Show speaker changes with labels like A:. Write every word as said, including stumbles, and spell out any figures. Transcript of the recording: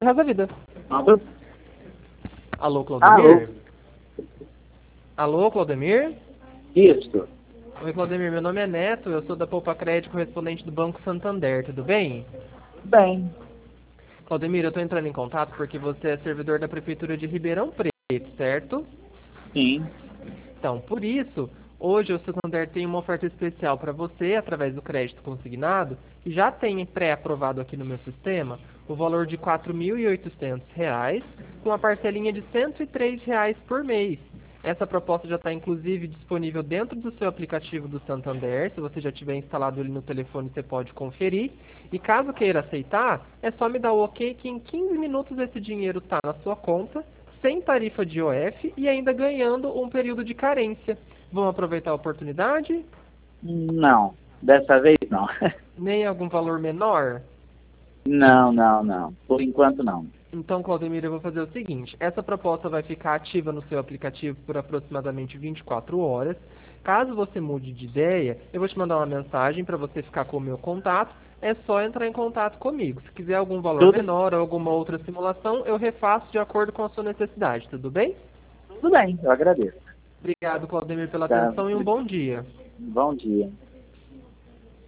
A: resto da vida.
B: Alô?
A: Alô, Claudemir?
B: Alô?
A: Alô, Claudemir?
B: Isso.
A: Oi, Claudemir, meu nome é Neto, eu sou da Poupa Crédito, correspondente do Banco Santander, tudo bem?
B: Bem.
A: Claudemir, eu estou entrando em contato porque você é servidor da Prefeitura de Ribeirão Preto, certo?
B: Sim.
A: Então, por isso, hoje o Santander tem uma oferta especial para você, através do crédito consignado, que já tem pré-aprovado aqui no meu sistema, o valor de quatro mil e oitocentos reais, com uma parcelinha de cento e três reais por mês. Essa proposta já está inclusive disponível dentro do seu aplicativo do Santander. Se você já tiver instalado ele no telefone, você pode conferir. E caso queira aceitar, é só me dar o ok que em quinze minutos esse dinheiro está na sua conta, sem tarifa de I O F e ainda ganhando um período de carência. Vamos aproveitar a oportunidade?
B: Não. Dessa vez não.
A: Nem algum valor menor?
B: Não, não, não. Por enquanto não.
A: Então, Claudemir, eu vou fazer o seguinte. Essa proposta vai ficar ativa no seu aplicativo por aproximadamente vinte e quatro horas. Caso você mude de ideia, eu vou te mandar uma mensagem para você ficar com o meu contato. É só entrar em contato comigo. Se quiser algum valor
B: Tudo,
A: menor ou alguma outra simulação, eu refaço de acordo com a sua necessidade. Tudo bem?
B: tudo bem, eu agradeço.
A: Obrigado, Claudemir, pela
B: Tá.
A: atenção e um bom dia.
B: Bom dia.